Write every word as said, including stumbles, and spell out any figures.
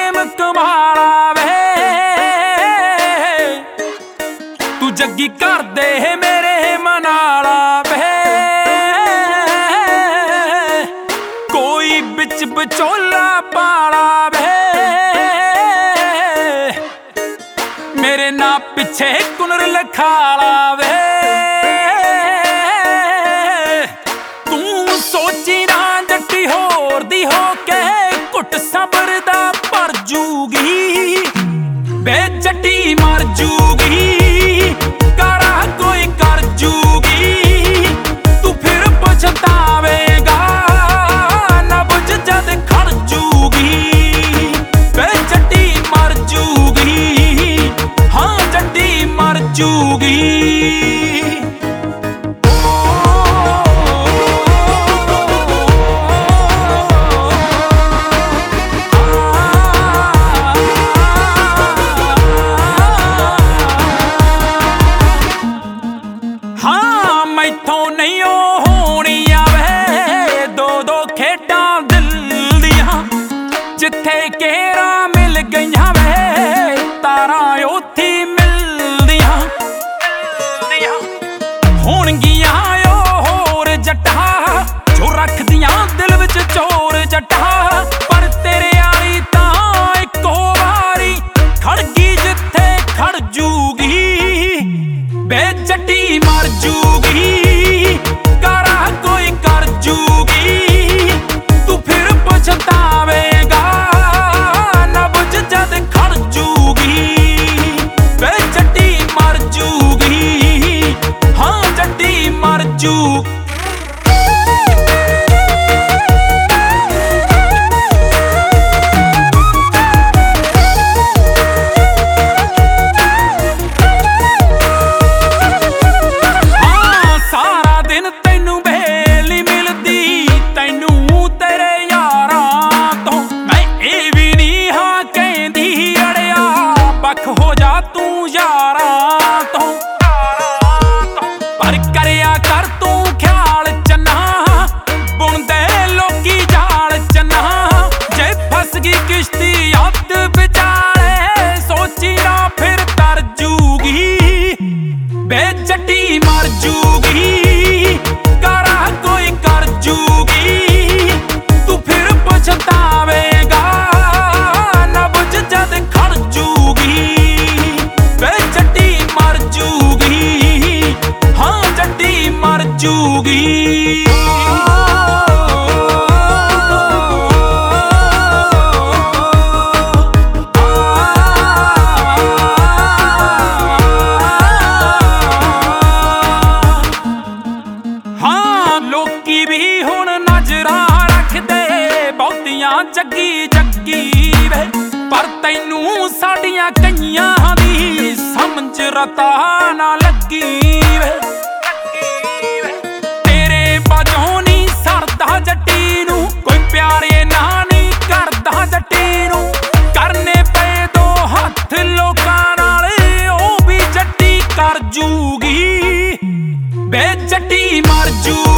प्रेम कमाला वे तू जग्गी कर दे मेरे मनाला वे कोई बिच विचोला पाला वे मेरे ना पिछे कुनर लखाला वे तू सोची ना जट्टी होर दी हो के घुट सबर दा भर जूगी बे जट्टी मर जूगी कारा कोई कर जूगी तू फिर पछतावेगा ना बुझ जद खड़ जूगी बे जट्टी मर जूगी हाँ जट्टी मर जूगी। हाँ मैथों नहीं होनी आवे दो दो खेडां दिल दियां जिथे केरा मिल गईयां वे तारा उत्थे मिलदियां होणगियां होर जट्टा जो रखदियां दिल विच चोर जट्टा पर तेरे आली तां इक्को वारी खड़ गई जिथे खड़ जूगी बे जट्टी मर जूगी कारा कोई कर जूगी तू फिर पछतावेगा ना बुझ जद खड़ जूगी बे जट्टी मर जूगी हाँ जट्टी मर जूगी। हो जा तू यारां तो पर करया कर तू ख्याल चन्ना बुनदे लोकी जाल चन्ना जे फस गई किश्ती अध विचाले सोची ना फिर तर जूगी बे जट्टी मर जूगी कारा कोई कर जूगी तू फिर पछतावेगा ना बुझ जद खड़ जूगी मर जूगी। हाँ लोकी भी हुण नजरां रखदे बहुतियां जग्गी जग्गी वे पर तैनू साडियां कईयां दी समझ रता ना लगी वे जट्टी नू कोई प्यारे ना नहीं करदा जट्टी नू करने पे दो हथ लोकां नाल ओ भी जट्टी कर जूगी बे जट्टी मर जू